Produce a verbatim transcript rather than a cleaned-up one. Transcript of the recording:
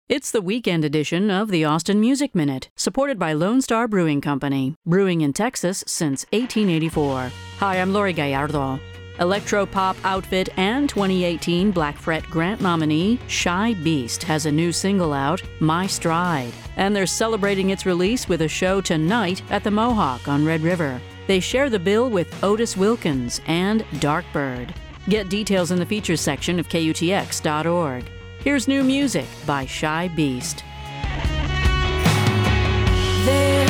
It's the weekend edition of the Austin Music Minute, supported by Lone Star Brewing Company, brewing in Texas since eighteen eighty-four. Hi, I'm Lori Gallardo. Electro-pop outfit and twenty eighteen Black Fret Grant nominee Shy Beast has a new single out, My Stride, and they're celebrating its release with a show tonight at the Mohawk on Red River. They share the bill with Otis Wilkins and Darkbird. Get details in the features section of K U T X dot org. Here's new music by Shy Beast. There